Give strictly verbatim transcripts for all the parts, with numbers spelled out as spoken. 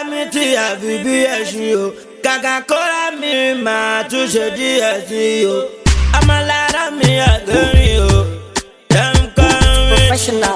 mi ti àfi bí ẹṣin o. Kàkà kóra mi máa tún ṣe díẹ̀ sí o. Ọmọ lára mi àgbẹ̀rin o. Professional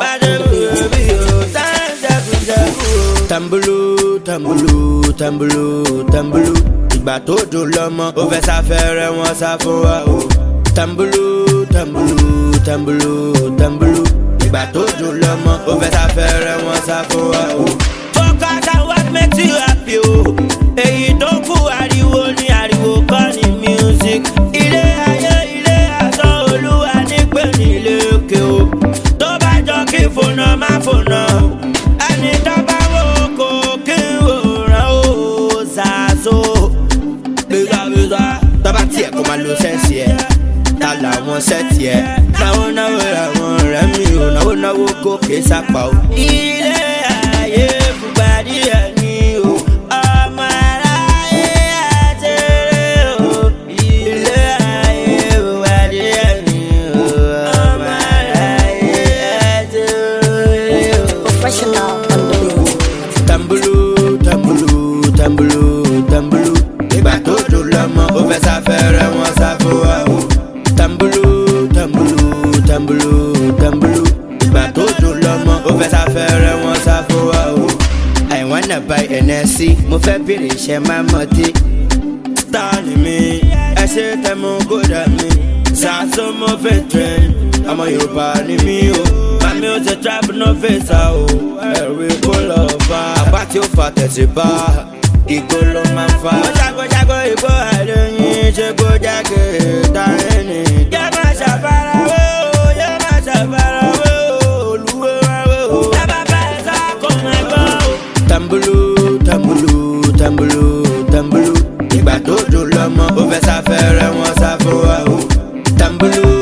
Tambulu, tambulu, tambulu, tambulu. Ìgbà tó dùn lọ́mọ, ó fẹ́ sáfẹ́rẹ́ wọn sá fún wa o. Tambulu, tambulu, tambulu, tambulu. Ìgbà tó dùn lọ́mọ, ó fẹ́ sáfẹ́rẹ́ wọn sá fún wa o. Focus on what makes you happy o. Èyí tó kù ariwo ni ariwo kọ́ ni music. Ilé ayé ilé aṣọ olúwa nígbè nílé òkè o. Tó bá jọ kí fònà má fònà o. Ẹni tó bá wò kó kí wòran o. Ṣàṣọ gbégbá tó bá tiẹ̀ kó máa lo sẹ́ǹsì ẹ̀. Ta làwọn sẹ́ẹ̀tì ẹ̀. Náwó náwó làwọn ọ̀rẹ́ mi ò náwó náwó gòkè sápá o. Ilé ayé fúgbàdí ẹ̀ ní o. Ọmọ aráyé àtẹ̀rẹ̀ o. Ilé ayé fúgbàdí ẹ̀ ní o. Ọmọ aráyé àtẹ̀rẹ̀ o. Professional Tambulu, tambulu, tambulu, tambulu. Ìgbà tó dùn lọ́mọ, ó fẹ́ sáfẹ́rẹ́ wọn sá fún wa o. Tambulu, tambulu, tambulu, tambulu. Ìgbà tó dùn lọ́mọ, ó fẹ́ sáfẹ́rẹ́ wọn sá fún wa o. I wanna buy N S C, mo fẹ́ bèrè iṣẹ́ máa mọ̀tí. Star ni mi, ẹ ṣe tẹ̀mú kódà mi. Ṣàṣọ mo fẹ́ trend, ọmọ Yorùbá ni mi o. Mami ó ṣe trap no face o, ẹ̀rí kó lọ bá. Àpá tí ó fa tẹ̀sí bá, ìgò ló máa ń fa. Ó ṣàgbọ́ṣàgbọ́ ìgbó àlóyìn, ṣe kó jáde dáhẹ́ ni. Yẹ máa ṣàfarawé o, yẹ máa ṣàfarawé o, olúwo wáwé o. Tábà bá ẹ sá kó máa gbọ́ o. Tambulu, tambulu, tambulu, tambulu. Ìgbà tó dùn lọ́mọ, ó fẹ́ sáfẹ́rẹ́ wọn sá fún wa o. Tambulu.